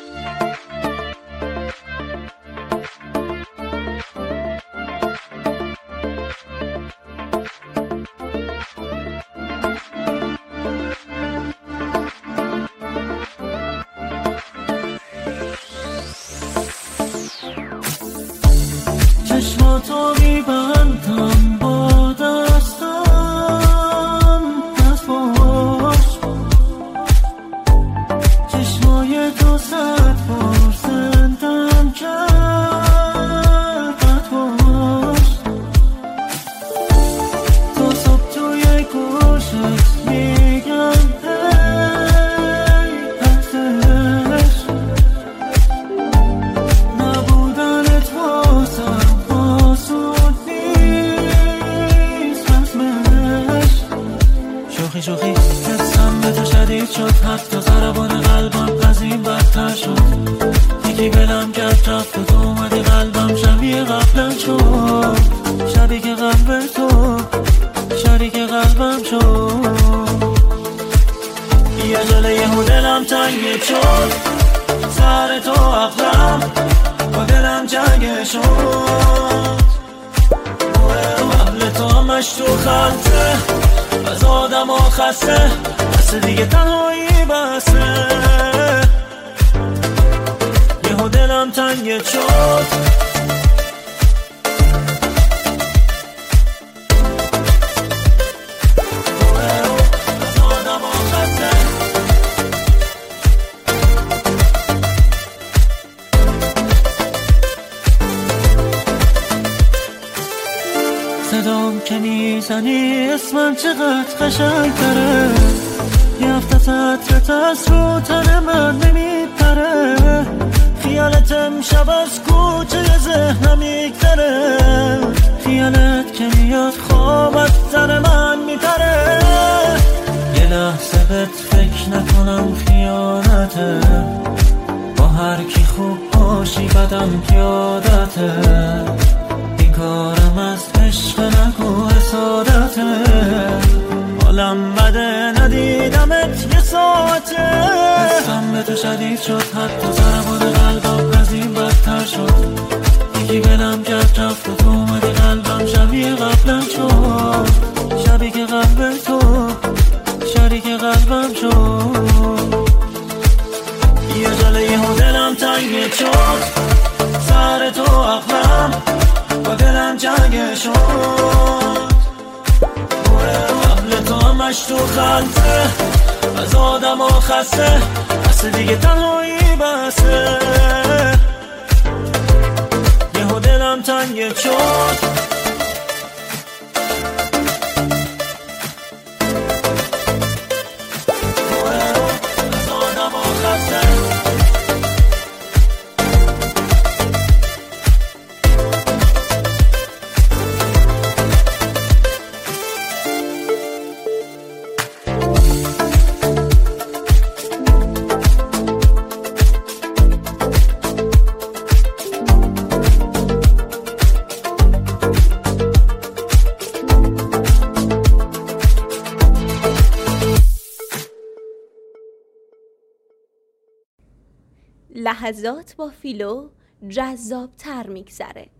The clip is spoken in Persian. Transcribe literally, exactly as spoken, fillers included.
چشماتو میبندم با دستم از باش، چشمای تو صد بار زندم کرد باش، تو صبح توی گوشت میگم هی هستش، نبودن تو شوخی شوخی حسم به تو شدید شد، حتی ضربان قلبم از این بدتر شد، یکی بلم کرد رفت و تو اومدی قلبم شبیه قبلم شد، شبیه که قلب تو شریک قلبم شد، یه جله یه دلم تنگ شد، سر تو عقلم با دلم جنگ شد، قبل تو همش تو خلطه از آدم ها خسته، بس دیگه تنهایی بسه، یهو دلم تنگت شد، از آدم ها خسته. صدام که میزنی اسمم چقدر قشنگ تره، یه هفته سطرت از رو تن من نمیپره، خیالت امشب از کوچه ذهنم میگذره، خیالت که میاد خواب از سر من میپره، یه لحظه بهت فکر نکنم خیانته، با هر کی خوب باشی بدم پیادته، این کارم از عشق نگو حسادته، حالم بده ندیدمت یه ساعته، حسم به تو شدید شد، حتی ضربان قلبم از این بدتر شد، یکی بلم کرد رفت و تو اومدی قلبم شبیه قبلم شد، شبیه که قلب تو شریک قلبم شد، یه جله یه دلم تنگ شد، سر تو عقلم با دلم جنگ شد، قبل تو همش تو خلطه از آدم ها خسته، بس دیگه تنهایی بسه، یهو دلم تنگت شد. لحظات با فیلو جذاب تر میگذره.